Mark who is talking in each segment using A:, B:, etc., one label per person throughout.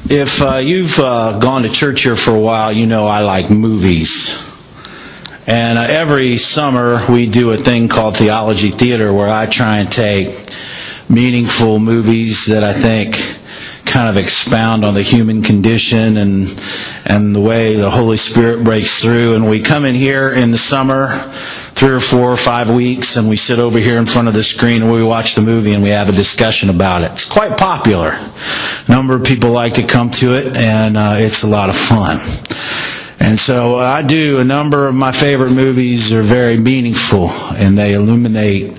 A: If you've gone to church here for a while, you know I like movies. And every summer we do a thing called Theology Theater where I try and take meaningful movies that I think kind of expound on the human condition and the way the Holy Spirit breaks through. And we come in here in the summer, 3 or 4 or 5 weeks, and we sit over here in front of the screen and we watch the movie and we have a discussion about it. It's quite popular. A number of people like to come to it, and it's a lot of fun. And so I do a number of my favorite movies are very meaningful, and they illuminate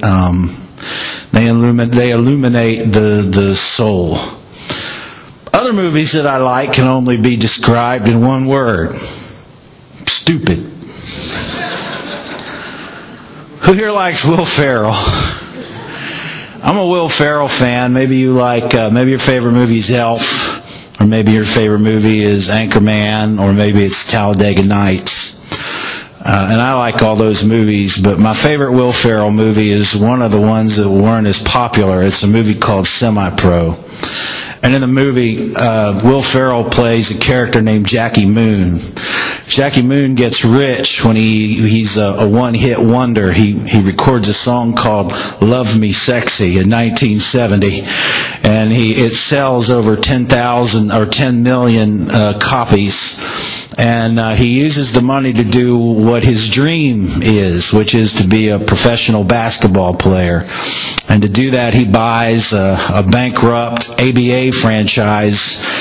A: the soul. Other movies that I like can only be described in one word: stupid. Who here likes Will Ferrell? I'm a Will Ferrell fan. Maybe you like, maybe your favorite movie is Elf, or maybe your favorite movie is Anchorman, or maybe it's Talladega Nights. And I like all those movies, but my favorite Will Ferrell movie is one of the ones that weren't as popular. It's a movie called Semi-Pro. And in the movie, Will Ferrell plays a character named Jackie Moon. Jackie Moon gets rich when he's a one-hit wonder. He records a song called Love Me Sexy in 1970. And it sells over 10,000 or 10 million copies. And he uses the money to do what his dream is, which is to be a professional basketball player. And to do that, he buys a bankrupt ABA franchise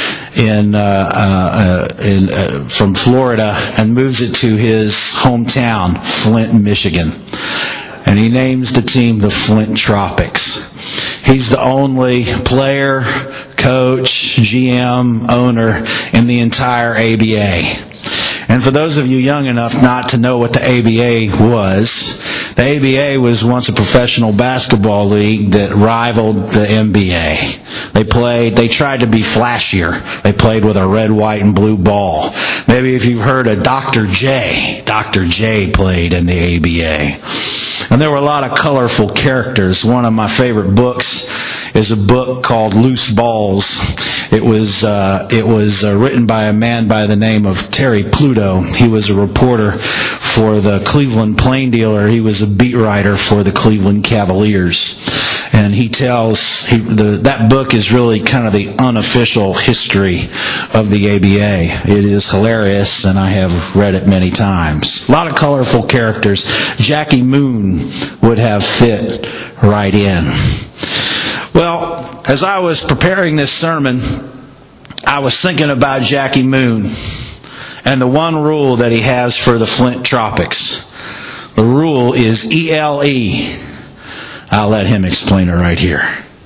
A: from Florida and moves it to his hometown, Flint, Michigan. And he names the team the Flint Tropics. He's the only player, coach, GM, owner in the entire ABA. And for those of you young enough not to know what the ABA was, the ABA was once a professional basketball league that rivaled the NBA. They tried to be flashier. They played with a red, white, and blue ball. Maybe if you've heard of Dr. J played in the ABA. And there were a lot of colorful characters. One of my favorite books is a book called Loose Balls. It was written by a man by the name of Terry Pluto. He was a reporter for the Cleveland Plain Dealer. He was a beat writer for the Cleveland Cavaliers. And that book is really kind of the unofficial history of the ABA. It is hilarious, and I have read it many times. A lot of colorful characters. Jackie Moon would have fit right in. Well, as I was preparing this sermon, I was thinking about Jackie Moon and the one rule that he has for the Flint Tropics. The rule is ELE. I'll let him explain it right here.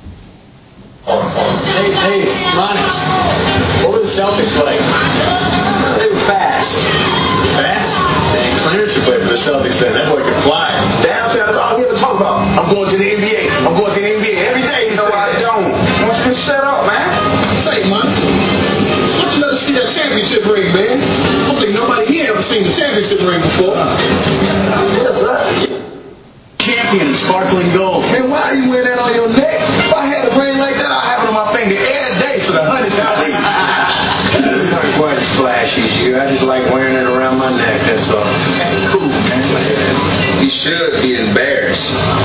B: Hey, Lonnie, what were the Celtics like? They were fast. Fast? Dang, Clarence should play for the Celtics then. That boy could fly.
C: Damn, that's all I'm here to talk about. I'm going to the NBA. I'm going to the NBA every day. No, I don't. Why don't you just shut up, man?
D: Say, man, why don't you let us see that championship ring, man? I don't think nobody here ever seen the championship ring before.
C: Yes, sir.
B: Champion, sparkling gold.
C: Man, why are you wearing that on your neck? If I had a ring like that, I'd have it on my finger every day for the 100th time.
B: It's not quite as flashy as you. I just like wearing it around my neck, that's all.
C: Cool, man. You should be embarrassed.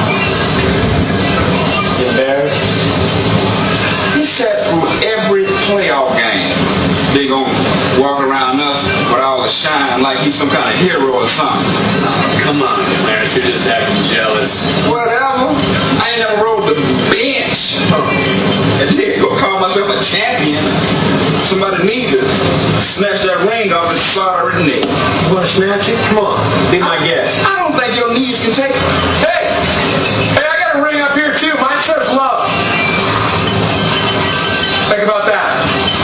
B: Embarrassed?
C: He sat through every playoff game. They gonna walk around us with all the shine like he's some kind of hero or something.
B: Oh, come on, Clarence, you're just acting jealous.
C: Whatever. I ain't never rode the bench. And then go call myself a champion. Somebody need to snatch that ring off and slaughter it in there.
B: You want to snatch it? Come on, be my guest.
C: I don't think your knees can take it.
D: Hey, I got a ring up here too. Mine says love. Think about that.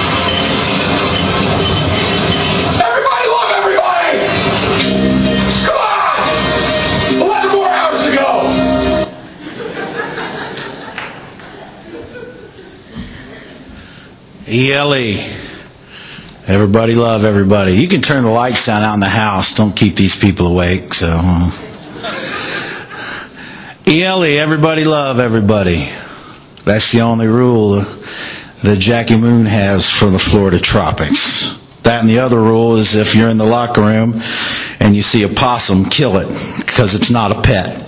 D: Everybody love everybody. Come on. 11 more hours to go.
A: ELE. Everybody love everybody. You can turn the lights down out in the house. Don't keep these people awake. So, ELE. Everybody love everybody. That's the only rule that Jackie Moon has for the Florida tropics. That and the other rule is if you're in the locker room and you see a possum, kill it, because it's not a pet.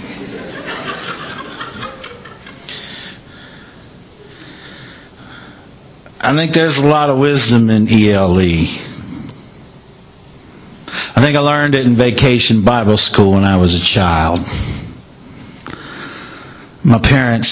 A: I think there's a lot of wisdom in ELE. I think I learned it in Vacation Bible School when I was a child. My parents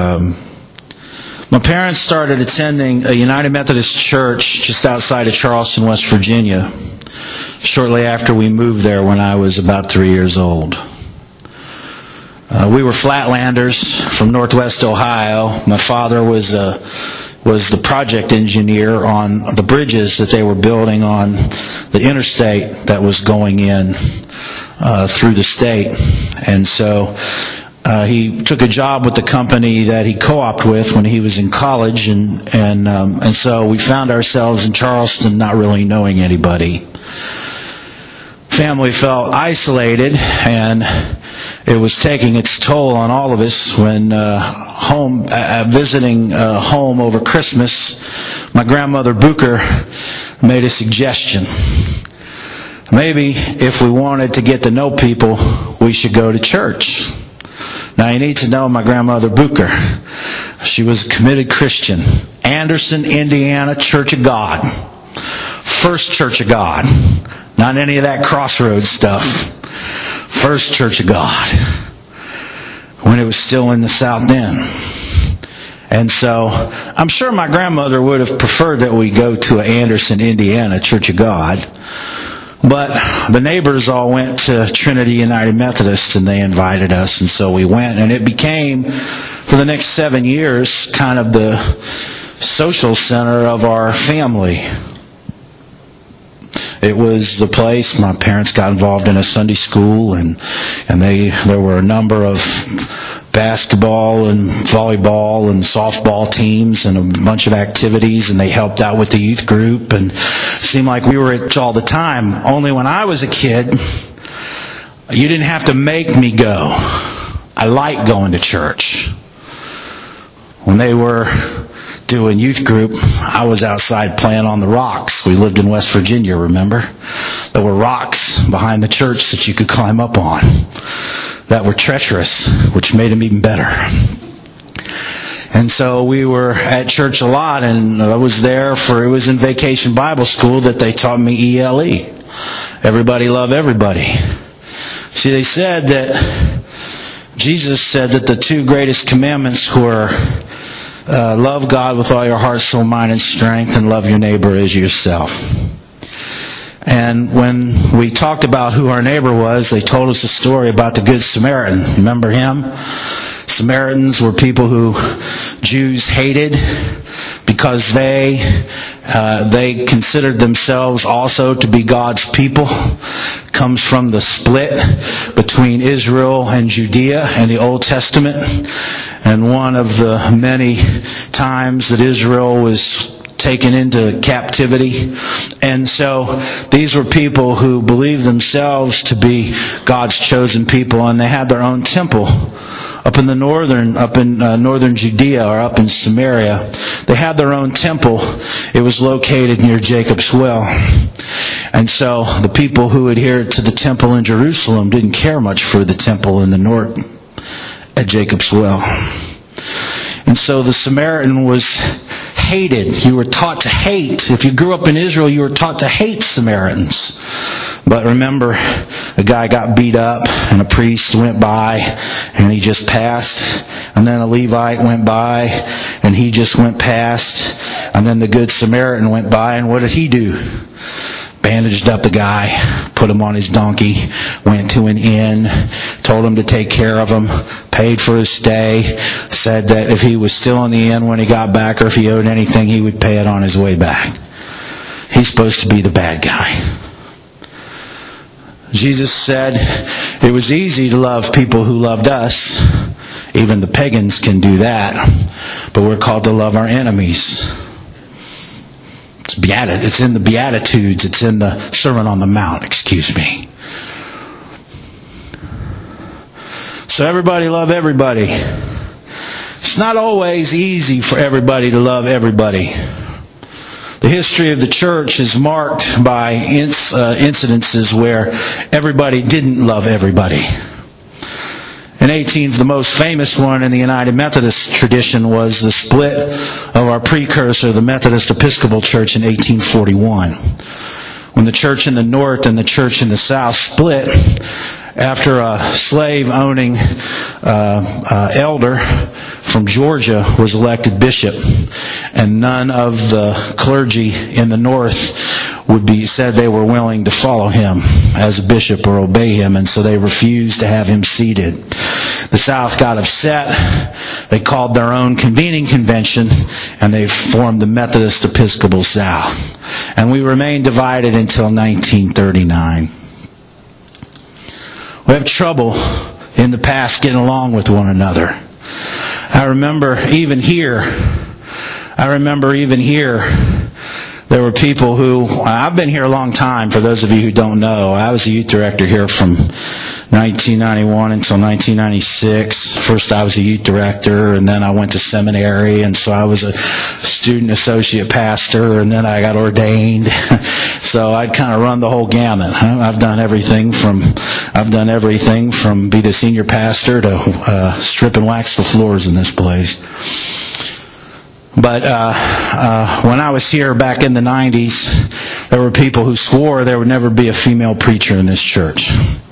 A: started attending a United Methodist church just outside of Charleston, West Virginia, shortly after we moved there when I was about 3 years old. We were flatlanders from Northwest Ohio. My father was the project engineer on the bridges that they were building on the interstate that was going in through the state. And so he took a job with the company that he co-opted with when he was in college, and so we found ourselves in Charleston not really knowing anybody. Family felt isolated, and it was taking its toll on all of us when visiting home over Christmas, my grandmother Booker made a suggestion. Maybe if we wanted to get to know people, we should go to church. Now you need to know my grandmother Booker. She was a committed Christian. Anderson, Indiana Church of God. First Church of God. Not any of that Crossroads stuff. First Church of God. When it was still in the South End. And so I'm sure my grandmother would have preferred that we go to Anderson, Indiana Church of God. But the neighbors all went to Trinity United Methodist, and they invited us, and so we went. And it became, for the next 7 years, kind of the social center of our family. It was the place. My parents got involved in a Sunday school, and there were a number of basketball and volleyball and softball teams and a bunch of activities, and they helped out with the youth group, and it seemed like we were at church all the time. Only when I was a kid, you didn't have to make me go. I liked going to church. When they were doing youth group, I was outside playing on the rocks. We lived in West Virginia, remember? There were rocks behind the church that you could climb up on that were treacherous, which made them even better. And so we were at church a lot, and I was there it was in Vacation Bible School that they taught me ELE. Everybody love everybody. See, they said that Jesus said that the two greatest commandments were love God with all your heart, soul, mind, and strength, and love your neighbor as yourself. And when we talked about who our neighbor was, they told us a story about the Good Samaritan. Remember him? Samaritans were people who Jews hated because they considered themselves also to be God's people. Comes from the split between Israel and Judea in the Old Testament. And one of the many times that Israel was taken into captivity. And so these were people who believed themselves to be God's chosen people, and they had their own temple up in northern Judea, or up in Samaria. They had their own temple. It was located near Jacob's Well. And so the people who adhered to the temple in Jerusalem didn't care much for the temple in the north at Jacob's Well. And so the Samaritan was hated. You were taught to hate. If you grew up in Israel, you were taught to hate Samaritans. But remember, a guy got beat up, and a priest went by, and he just passed. And then a Levite went by, and he just went past. And then the Good Samaritan went by, and what did he do? Bandaged up the guy, put him on his donkey, went to an inn, told him to take care of him, paid for his stay, said that if he was still in the inn when he got back, or if he owed anything, he would pay it on his way back. He's supposed to be the bad guy. Jesus said it was easy to love people who loved us. Even the pagans can do that. But we're called to love our enemies. It's in the Beatitudes. It's in the Sermon on the Mount, excuse me. So everybody love everybody. It's not always easy for everybody to love everybody. The history of the church is marked by incidences where everybody didn't love everybody. The most famous one in the United Methodist tradition was the split of our precursor, the Methodist Episcopal Church, in 1841. When the church in the north and the church in the south split, after a slave-owning elder from Georgia was elected bishop, and none of the clergy in the north said they were willing to follow him as a bishop or obey him, and so they refused to have him seated. The South got upset. They called their own convening convention, and they formed the Methodist Episcopal South. And we remained divided until 1939. We have trouble in the past getting along with one another. I remember even here, there were people who, I've been here a long time, for those of you who don't know. I was a youth director here from 1991 until 1996. First I was a youth director, and then I went to seminary, and so I was a student associate pastor, and then I got ordained. So I'd kind of run the whole gamut. I've done everything from be the senior pastor to strip and wax the floors in this place. But when I was here back in the 90s, there were people who swore there would never be a female preacher in this church.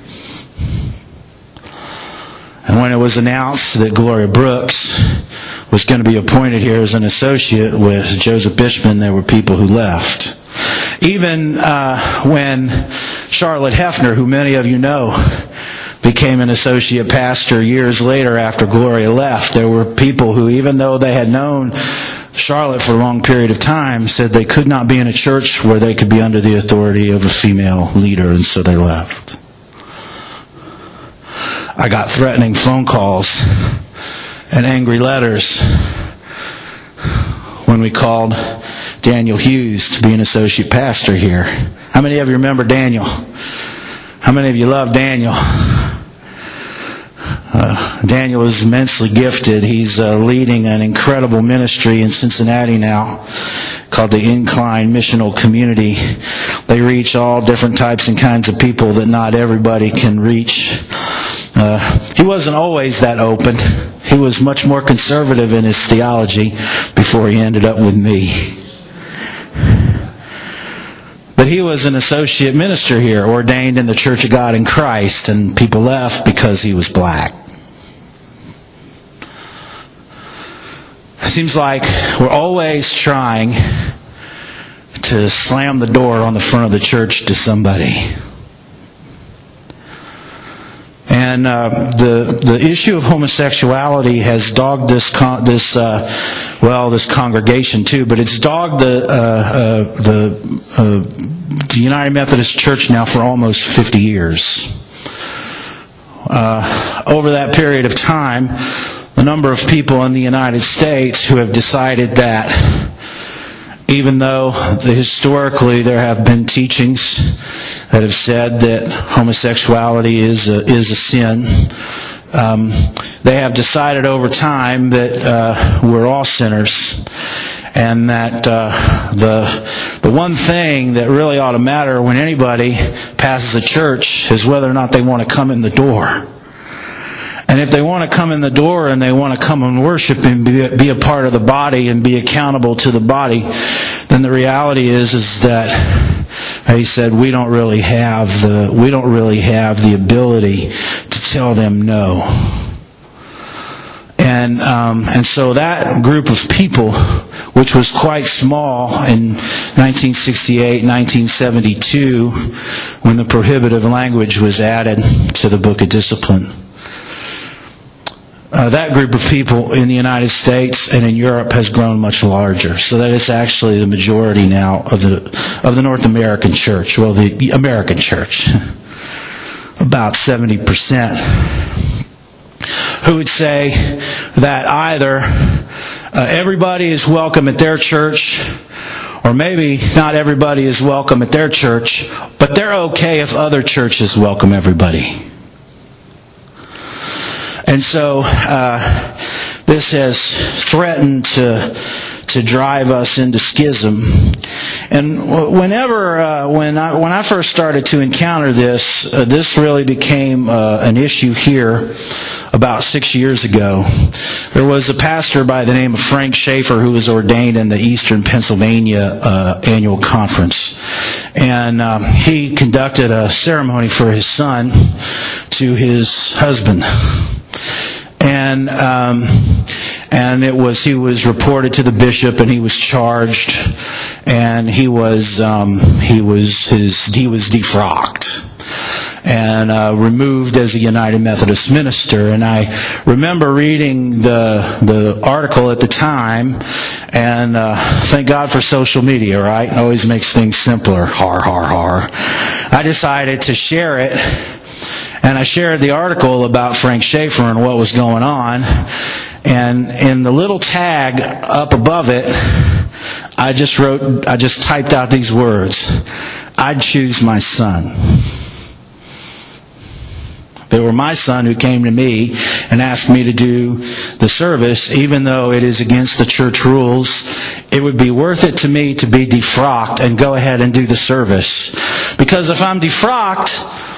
A: And when it was announced that Gloria Brooks was going to be appointed here as an associate with Joseph Bishman, there were people who left. Even when Charlotte Hefner, who many of you know, became an associate pastor years later after Gloria left, there were people who, even though they had known Charlotte for a long period of time, said they could not be in a church where they could be under the authority of a female leader, and so they left. I got threatening phone calls and angry letters when we called Daniel Hughes to be an associate pastor here. How many of you remember Daniel? How many of you love Daniel? Daniel is immensely gifted. He's leading an incredible ministry in Cincinnati now called the Incline Missional Community. They reach all different types and kinds of people that not everybody can reach. He wasn't always that open. He was much more conservative in his theology before he ended up with me. But he was an associate minister here, ordained in the Church of God in Christ, and people left because he was black. It seems like we're always trying to slam the door on the front of the church to somebody. And the issue of homosexuality has dogged this congregation too, but it's dogged the United Methodist Church now for almost 50 years. Over that period of time, the number of people in the United States who have decided that even though historically there have been teachings that have said that homosexuality is a sin, they have decided over time that we're all sinners, and that the one thing that really ought to matter when anybody passes a church is whether or not they want to come in the door. And if they want to come in the door and they want to come and worship and be a part of the body and be accountable to the body, then the reality is that he said we don't really have the ability to tell them no. And so that group of people, which was quite small in 1968, 1972, when the prohibitive language was added to the Book of Discipline. That group of people in the United States and in Europe has grown much larger, so that it's actually the majority now of the North American church. Well, the American church, about 70%, who would say that either everybody is welcome at their church, or maybe not everybody is welcome at their church, but they're okay if other churches welcome everybody. And so this has threatened to drive us into schism. And when I first started to encounter this, this really became an issue here about 6 years ago. There was a pastor by the name of Frank Schaefer who was ordained in the Eastern Pennsylvania annual conference. And he conducted a ceremony for his son to his husband. And he was reported to the bishop, and he was charged, and he was defrocked and removed as a United Methodist minister. And I remember reading the article at the time, and thank God for social media, right? It always makes things simpler. Har, har, har. I decided to share it. And I shared the article about Frank Schaefer and what was going on. And in the little tag up above it, I just typed out these words: I'd choose my son. They were my son who came to me and asked me to do the service, even though it is against the church rules. It would be worth it to me to be defrocked and go ahead and do the service. Because if I'm defrocked,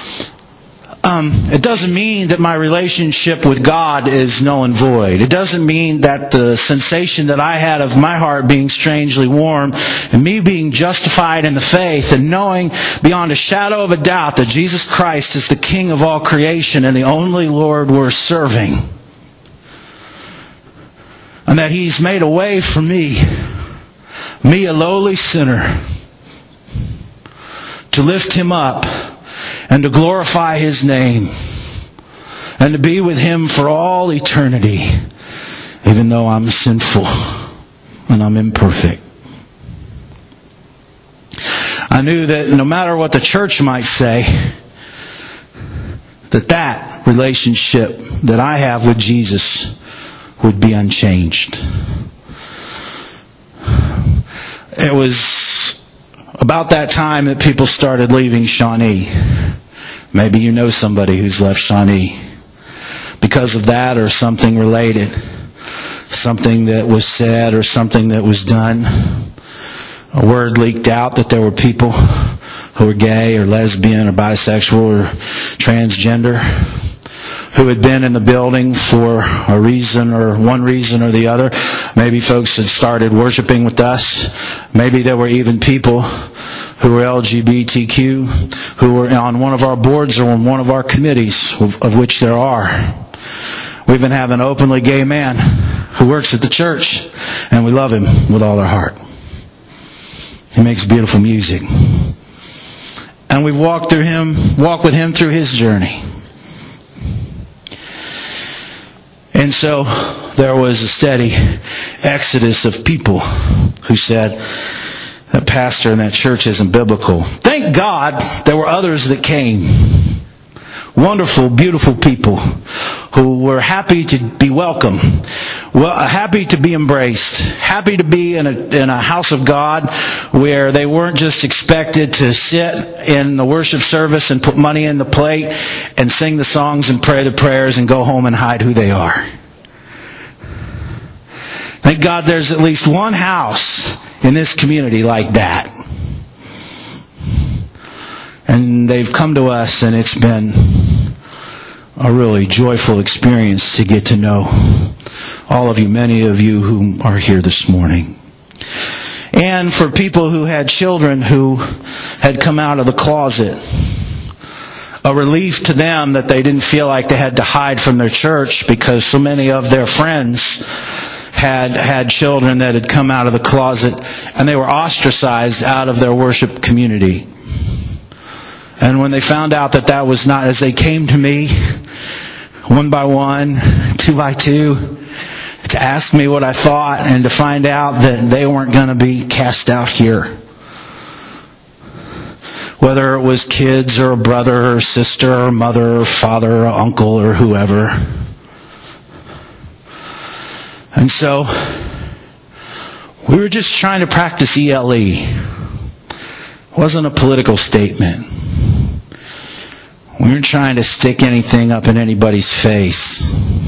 A: it doesn't mean that my relationship with God is null and void. It doesn't mean that the sensation that I had of my heart being strangely warm and me being justified in the faith and knowing beyond a shadow of a doubt that Jesus Christ is the King of all creation and the only Lord we're serving. And that He's made a way for me, a lowly sinner, to lift Him up and to glorify His name, and to be with Him for all eternity, even though I'm sinful and I'm imperfect. I knew that no matter what the church might say, that relationship that I have with Jesus would be unchanged. It was about that time that people started leaving Shawnee. Maybe you know somebody who's left Shawnee because of that or something related. Something that was said or something that was done. A word leaked out that there were people who were gay or lesbian or bisexual or transgender who had been in the building for a reason or one reason or the other. Maybe folks had started worshiping with us. Maybe there were even people who were LGBTQ who were on one of our boards or on one of our committees, of which there are. We even have an openly gay man who works at the church, and we love him with all our heart. He makes beautiful music. And we've walked with him through his journey. And so there was a steady exodus of people who said, that pastor in that church isn't biblical. Thank God there were others that came. Wonderful, beautiful people who were happy to be welcome, happy to be embraced, happy to be in a house of God where they weren't just expected to sit in the worship service and put money in the plate and sing the songs and pray the prayers and go home and hide who they are. Thank God there's at least one house in this community like that. And they've come to us, and it's been a really joyful experience to get to know all of you, many of you who are here this morning. And for people who had children who had come out of the closet, a relief to them that they didn't feel like they had to hide from their church because so many of their friends had children that had come out of the closet and they were ostracized out of their worship community. And when they found out that was not, as they came to me, one by one, two by two, to ask me what I thought and to find out that they weren't going to be cast out here. Whether it was kids or a brother or sister or mother or father or uncle or whoever. And so, we were just trying to practice ELE. It wasn't a political statement. We weren't trying to stick anything up in anybody's face.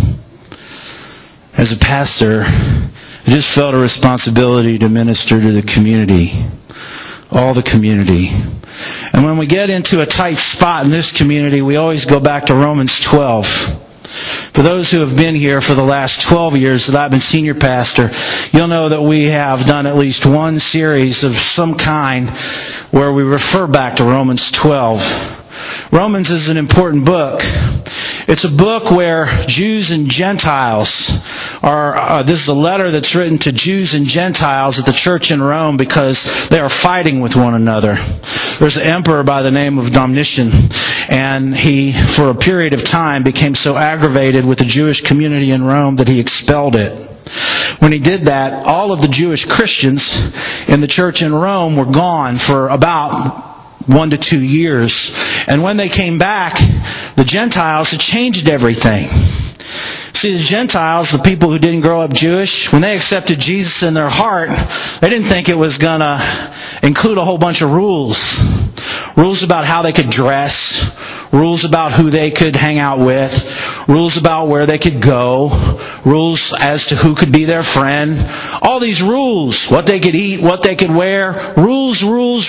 A: As a pastor, I just felt a responsibility to minister to the community, all the community. And when we get into a tight spot in this community, we always go back to Romans 12. For those who have been here for the last 12 years that I've been senior pastor, you'll know that we have done at least one series of some kind where we refer back to Romans 12. Romans is an important book. It's a book where Jews and Gentiles are, this is a letter that's written to Jews and Gentiles at the church in Rome because they are fighting with one another. There's an emperor by the name of Domitian, and he, for a period of time, became so aggravated with the Jewish community in Rome that he expelled it. When he did that, all of the Jewish Christians in the church in Rome were gone for about 1 to 2 years. And when they came back, the Gentiles had changed everything. See, the Gentiles, the people who didn't grow up Jewish, when they accepted Jesus in their heart, they didn't think it was going to include a whole bunch of rules. Rules about how they could dress, rules about who they could hang out with, rules about where they could go, rules as to who could be their friend. All these rules, what they could eat, what they could wear, rules.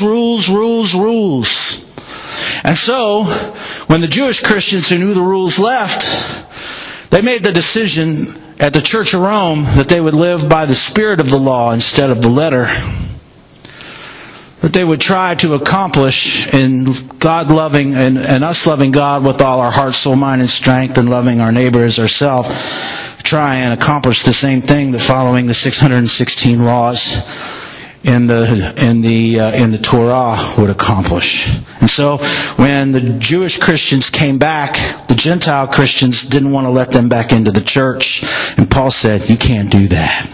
A: And so, when the Jewish Christians who knew the rules left, they made the decision at the Church of Rome that they would live by the spirit of the law instead of the letter. That they would try to accomplish in God loving and us loving God with all our heart, soul, mind, and strength, and loving our neighbor as ourselves, try and accomplish the same thing that following the 616 laws in the Torah would accomplish. And so when the Jewish Christians came back, the Gentile Christians didn't want to let them back into the church. And Paul said, you can't do that.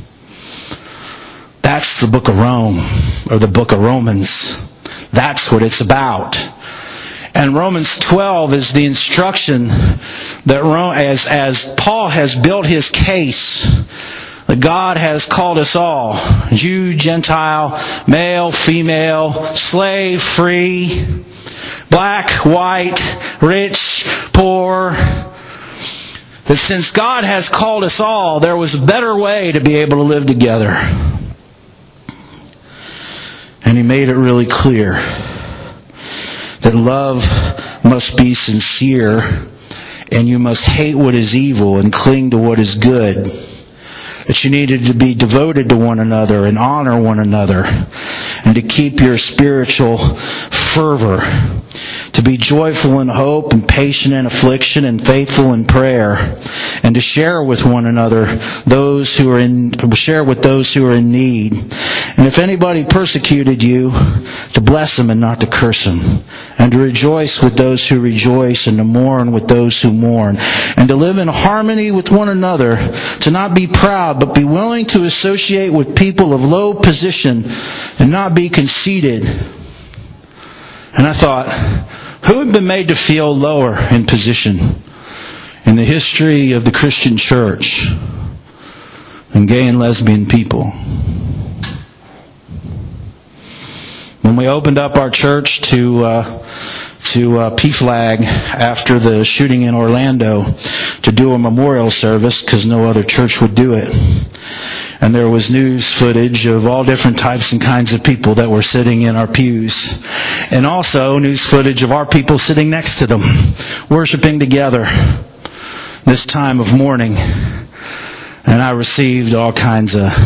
A: That's the book of Rome, or the book of Romans. That's what it's about. And Romans 12 is the instruction that as Paul has built his case, that God has called us all, Jew, Gentile, male, female, slave, free, black, white, rich, poor, that since God has called us all, there was a better way to be able to live together. And he made it really clear that love must be sincere, and you must hate what is evil and cling to what is good. That you needed to be devoted to one another and honor one another, and to keep your spiritual fervor, to be joyful in hope and patient in affliction and faithful in prayer, and to share with one another share with those who are in need. And if anybody persecuted you, to bless them and not to curse them, and to rejoice with those who rejoice, and to mourn with those who mourn, and to live in harmony with one another, to not be proud, but be willing to associate with people of low position and not be conceited. And I thought, who had been made to feel lower in position in the history of the Christian church than gay and lesbian people? When we opened up our church to PFLAG after the shooting in Orlando to do a memorial service because no other church would do it. And there was news footage of all different types and kinds of people that were sitting in our pews. And also news footage of our people sitting next to them, worshiping together this time of mourning. And I received all kinds of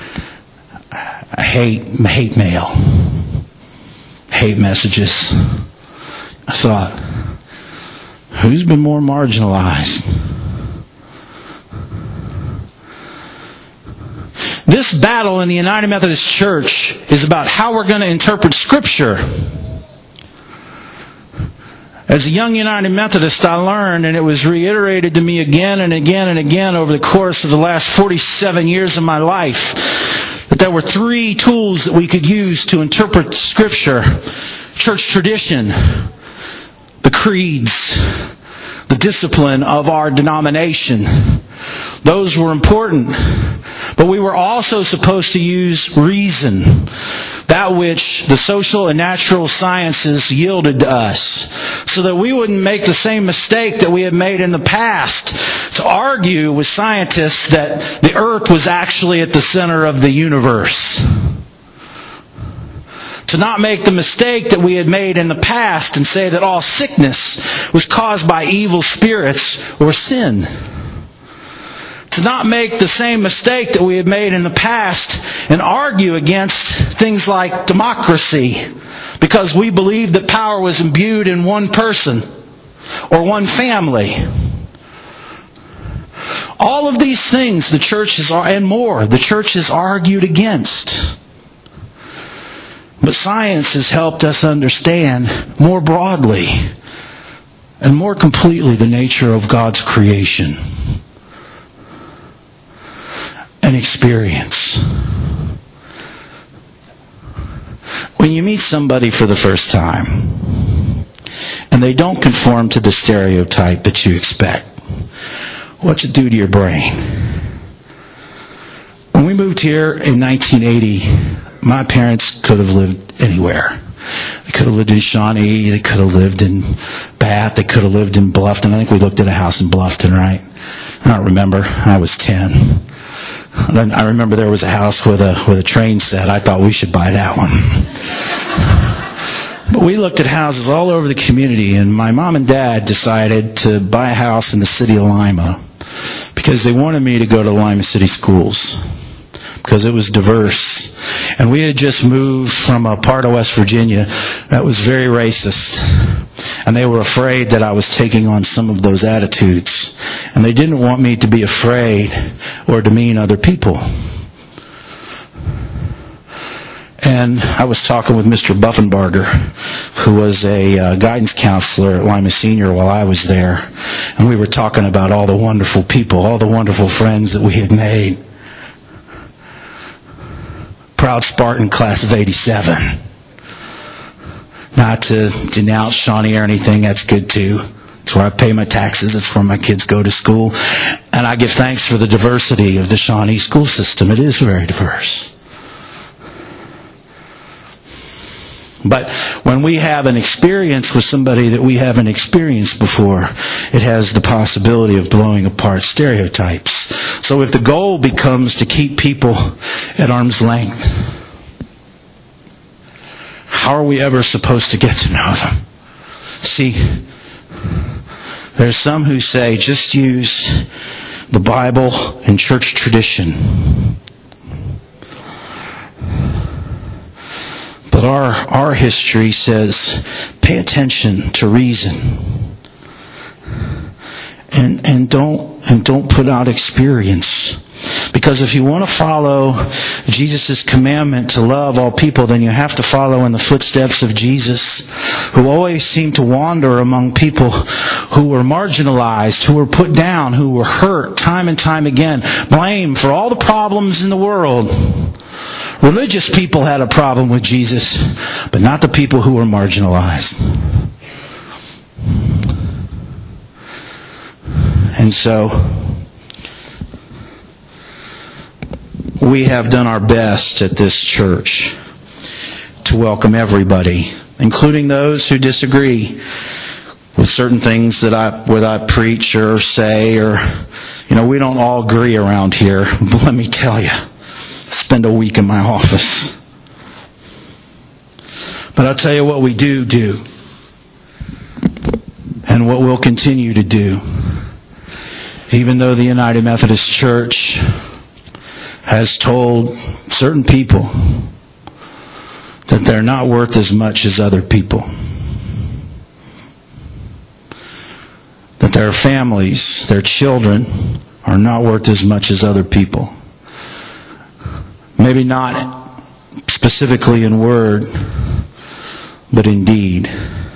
A: hate mail, hate messages. I thought, who's been more marginalized? This battle in the United Methodist Church is about how we're going to interpret Scripture. As a young United Methodist, I learned, and it was reiterated to me again and again and again over the course of the last 47 years of my life, that there were 3 tools that we could use to interpret Scripture: church tradition, the creeds, the discipline of our denomination, Those were important. But we were also supposed to use reason, that which the social and natural sciences yielded to us, so that we wouldn't make the same mistake that we had made in the past, to argue with scientists that the earth was actually at the center of the universe. To not make the mistake that we had made in the past and say that all sickness was caused by evil spirits or sin. To not make the same mistake that we had made in the past and argue against things like democracy because we believed that power was imbued in one person or one family. All of these things the church has, and more, the church has argued against. But science has helped us understand more broadly and more completely the nature of God's creation and experience. When you meet somebody for the first time and they don't conform to the stereotype that you expect, what's it do to your brain? When we moved here in 1980, my parents could have lived anywhere. They could have lived in Shawnee. They could have lived in Bath. They could have lived in Bluffton. I think we looked at a house in Bluffton, right? I don't remember. I was 10. Then I remember there was a house with a train set. I thought we should buy that one. But we looked at houses all over the community, and my mom and dad decided to buy a house in the city of Lima because they wanted me to go to Lima City Schools, because it was diverse. And we had just moved from a part of West Virginia that was very racist. And they were afraid that I was taking on some of those attitudes. And they didn't want me to be afraid or demean other people. And I was talking with Mr. Buffenbarger, who was a guidance counselor at Lima Senior while I was there. And we were talking about all the wonderful people, all the wonderful friends that we had made. Proud Spartan class of 87. Not to denounce Shawnee or anything, that's good too. It's where I pay my taxes, it's where my kids go to school. And I give thanks for the diversity of the Shawnee school system. It is very diverse. But when we have an experience with somebody that we haven't experienced before, it has the possibility of blowing apart stereotypes. So if the goal becomes to keep people at arm's length, how are we ever supposed to get to know them? See, there's some who say just use the Bible and church tradition. But our history says, pay attention to reason, and don't put out experience. Because if you want to follow Jesus' commandment to love all people, then you have to follow in the footsteps of Jesus, who always seemed to wander among people who were marginalized, who were put down, who were hurt time and time again, blamed for all the problems in the world. Religious people had a problem with Jesus, but not the people who were marginalized. And so, we have done our best at this church to welcome everybody, including those who disagree with certain things that I preach or say, or, we don't all agree around here. But let me tell you, spend a week in my office. But I'll tell you what we do, and what we'll continue to do. Even though the United Methodist Church has told certain people that they're not worth as much as other people, that their families, their children, are not worth as much as other people. Maybe not specifically in word, but in deed.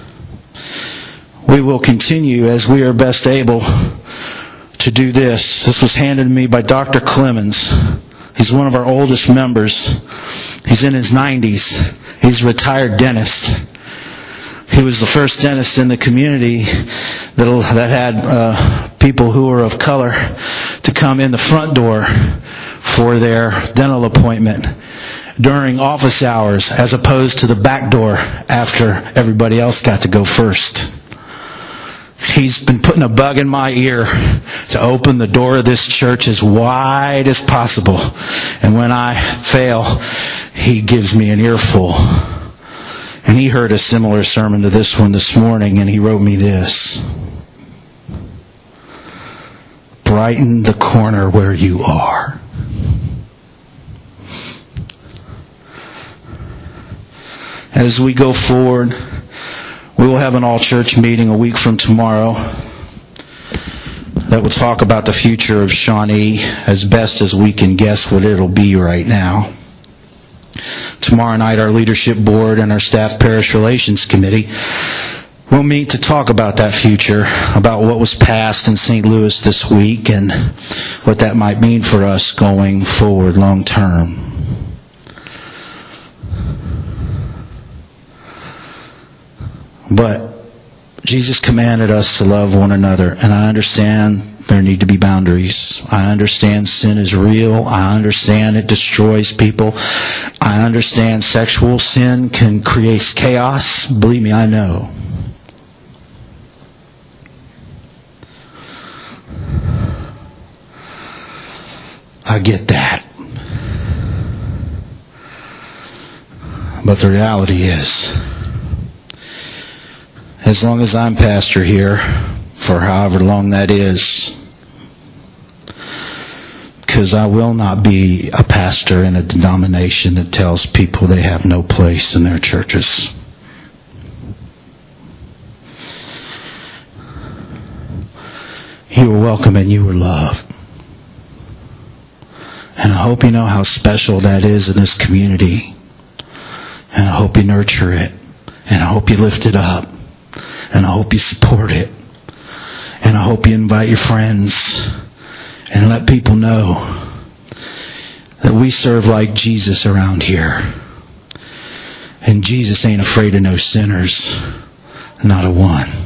A: We will continue as we are best able to do this. This was handed to me by Dr. Clemens. He's one of our oldest members. He's in his 90s. He's a retired dentist. He was the first dentist in the community that had people who were of color to come in the front door for their dental appointment during office hours, as opposed to the back door after everybody else got to go first. He's been putting a bug in my ear to open the door of this church as wide as possible. And when I fail, he gives me an earful. And he heard a similar sermon to this one this morning, and he wrote me this. Brighten the corner where you are. As we go forward, we will have an all-church meeting a week from tomorrow that will talk about the future of Shawnee as best as we can guess what it'll be right now. Tomorrow night, our leadership board and our staff parish relations committee will meet to talk about that future, about what was passed in St. Louis this week and what that might mean for us going forward long term. But Jesus commanded us to love one another, and I understand there need to be boundaries. I understand sin is real. I understand it destroys people. I understand sexual sin can create chaos. Believe me, I know. I get that. But the reality is, as long as I'm pastor here, for however long that is, because I will not be a pastor in a denomination that tells people they have no place in their churches. You were welcome and you were loved. And I hope you know how special that is in this community. And I hope you nurture it. And I hope you lift it up. And I hope you support it. And I hope you invite your friends and let people know that we serve like Jesus around here. And Jesus ain't afraid of no sinners. Not a one.